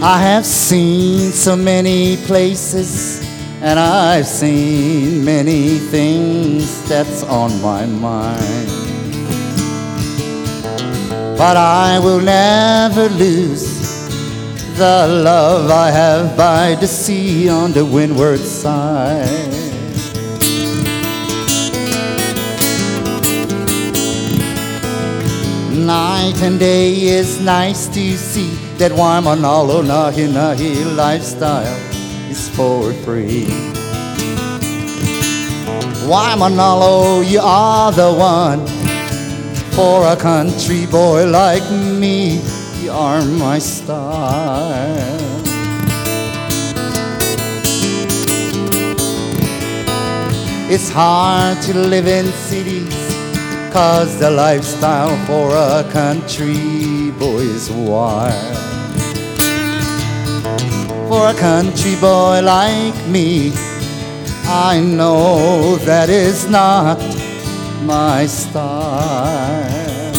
I have seen so many places, and I've seen many things that's on my mind. But I will never lose the love I have by the sea on the windward side. Night and day is nice to see that Waimanalo Nahi Nahi lifestyle is for free. Waimanalo, you are the one for a country boy like me. You are my style. It's hard to live in cities, 'cause the lifestyle for a country boy is wild. For a country boy like me, I know that is not my style.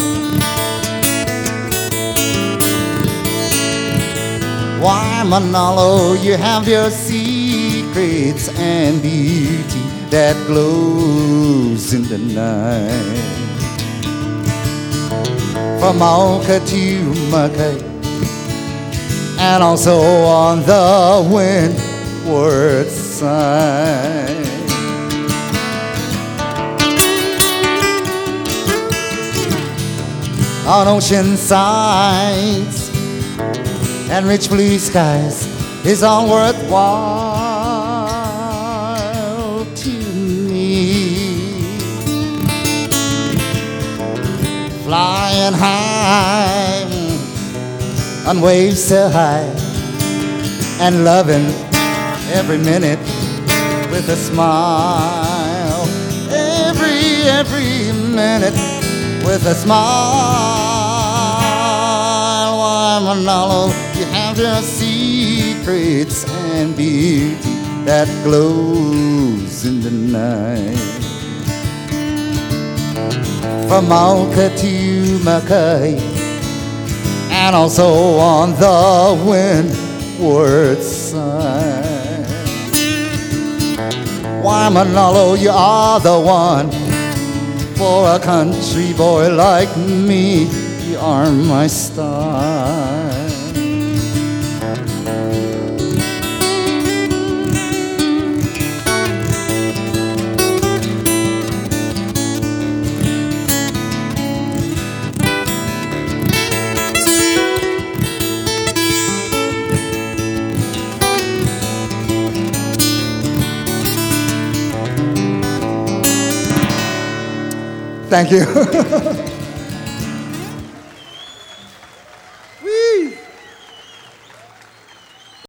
Waimanalo, you have your secrets and beauty that glows in the night. From Mauka to Mackay, and also on the windward side. On ocean sides and rich blue skies is all worthwhile to me. Flying high on waves so high, and loving every minute with a smile. Every minute with a smile. Waimanalo, you have your secrets and beauty that glows in the night. From Mauka to Mackay, and also on the windward side. Waimanalo, you are the one for a country boy like me. You are my star. Thank you.